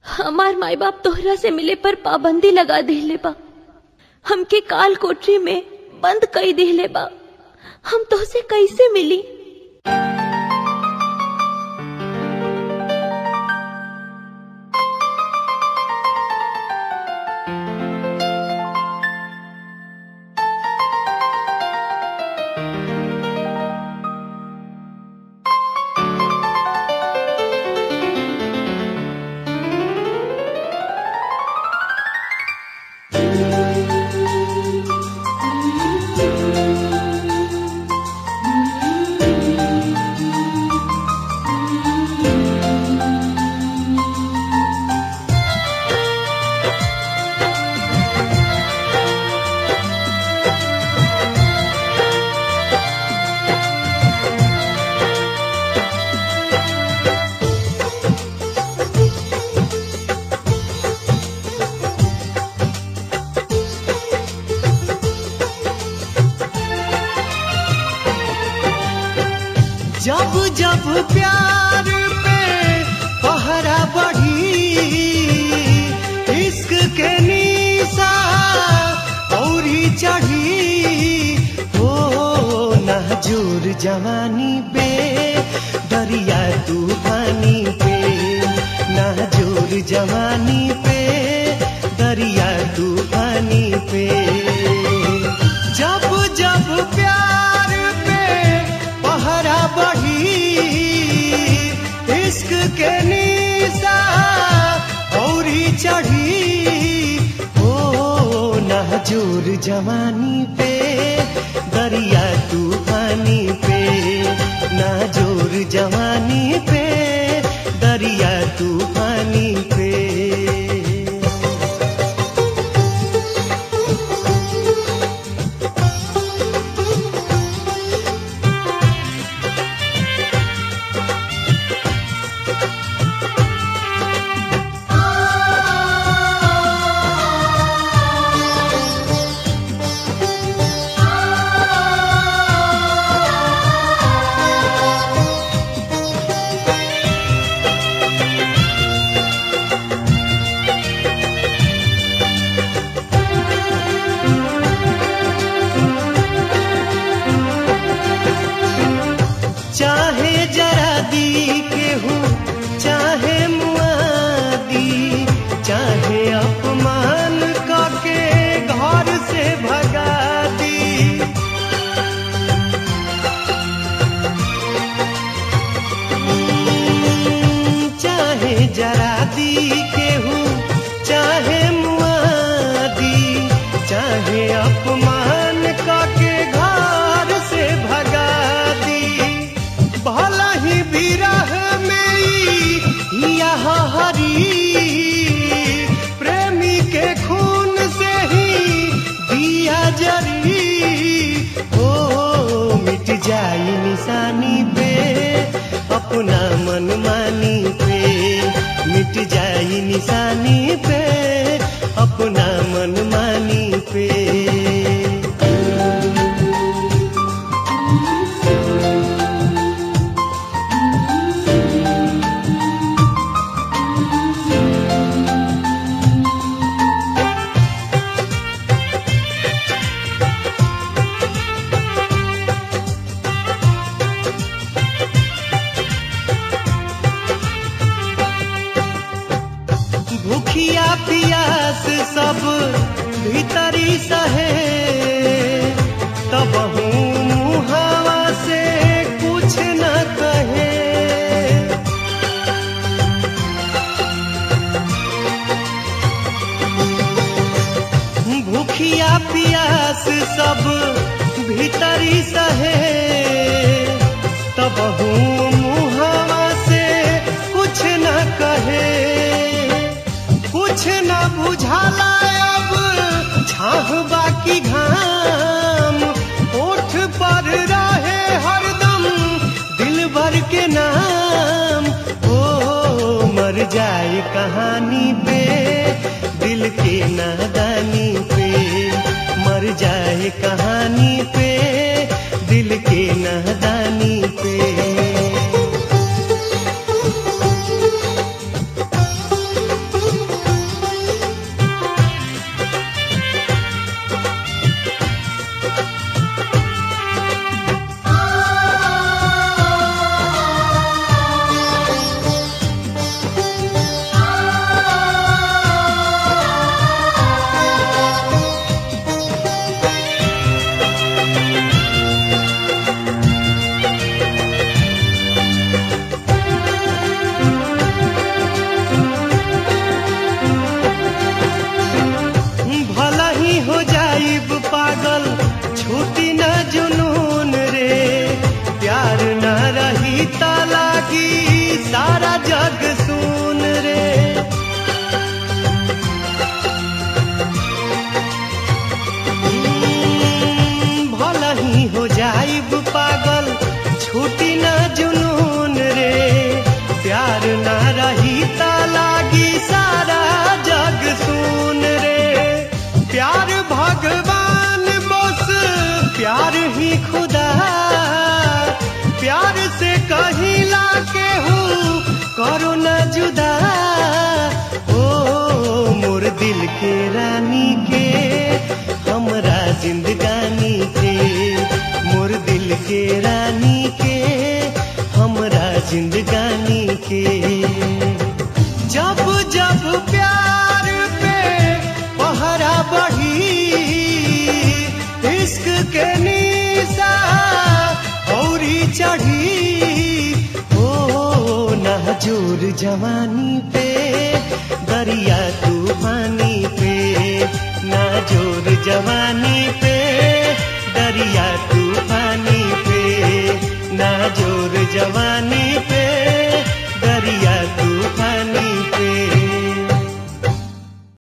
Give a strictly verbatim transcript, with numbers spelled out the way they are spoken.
हमार माई बाप तोहरा से मिले पर पाबंदी लगा देले बा, हमके काल कोठरी में बंद कई देले बा। हम तोहसे कैसे मिली? जब जब प्यार पे पहरा बढ़ी, इश्क के निशा औरी चढ़ी, हो नाजुर जवानी पे दरिया तूफानी पे, नाजुर जवानी पे दरिया तूफानी पे। जब जब प्यार पे पहरा बढ़ी, इश्क के निशा औरी चढ़ी, ओ नाजुर जवानी पे दरिया तूफानी पे, नाजुर जवानी पे दरिया तूफानी पे। चाहे जरा दी के हूँ, चाहे मुआदी, चाहे अपमान करके घर से भगा दी। चाहे जरा दी के हूँ, चाहे मुआदी, चाहे अपमान करके घर से भगा दी। भला ही विरह में यह हरी, प्रेमी के खून से ही दिया जरी, ओ मिट जाई निशानी पे अपना मनमानी पे, मिट जाई निशानी पे अपना मनमानी पे। भूखिया पियास सब भीतरी सहे, तब हूँ मुहावा से कुछ न कहे। भूखिया पियास सब भीतरी सहे, तब हूँ मुहावा से कुछ न कहे। कुछ न बुझाला अब छाह बाकी घाम, ओठ पर रहे हरदम दिल भर के नाम, ओ मर जाए कहानी पे दिल के नादानी पे, मर जाए कहानी पे दिल के नादानी पे। के। जब जब प्यार पे पहरा बढ़ी, इश्क के निशा औरी चढ़ी, ओ नाजुर जवानी पे दरिया तूफानी पे, नाजुर जवानी पे दरिया तूफानी पे, नाजुर जवानी